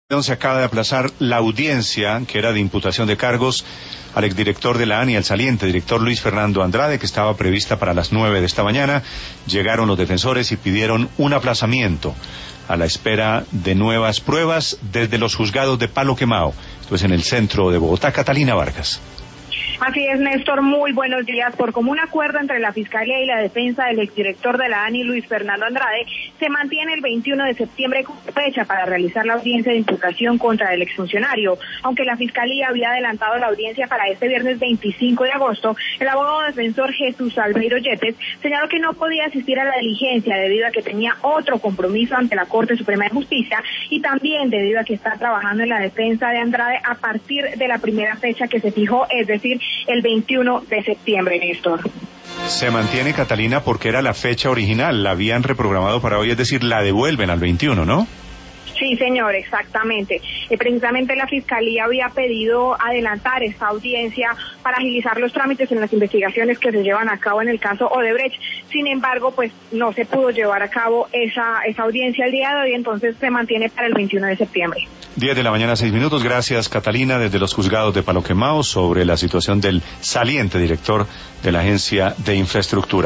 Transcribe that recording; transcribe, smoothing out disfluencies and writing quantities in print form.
Se acaba de aplazar la audiencia que era de imputación de cargos al exdirector de la ANI, al saliente director Luis Fernando Andrade, que estaba prevista para las 9 de esta mañana. Llegaron los defensores y pidieron un aplazamiento a la espera de nuevas pruebas desde los juzgados de Palo Quemado. Esto es en el centro de Bogotá. Catalina Vargas. Así es, Néstor, muy buenos días. Por común acuerdo entre la Fiscalía y la defensa del exdirector de la ANI, Luis Fernando Andrade, se mantiene el 21 de septiembre como fecha para realizar la audiencia de imputación contra el exfuncionario. Aunque la Fiscalía había adelantado la audiencia para este viernes 25 de agosto, el abogado defensor Jesús Albeiro Yepes señaló que no podía asistir a la diligencia debido a que tenía otro compromiso ante la Corte Suprema de Justicia y también debido a que está trabajando en la defensa de Andrade a partir de la primera fecha que se fijó, es decir, el 21 de septiembre, Néstor. Se mantiene, Catalina, porque era la fecha original, la habían reprogramado para hoy, es decir, la devuelven al 21, ¿no? Sí, señor, exactamente. Precisamente la Fiscalía había pedido adelantar esta audiencia para agilizar los trámites en las investigaciones que se llevan a cabo en el caso Odebrecht. Sin embargo, pues no se pudo llevar a cabo esa audiencia el día de hoy, entonces se mantiene para el 21 de septiembre. 10 de la mañana, 6 minutos. Gracias, Catalina, desde los juzgados de Palo Quemado sobre la situación del saliente director de la Agencia de Infraestructura.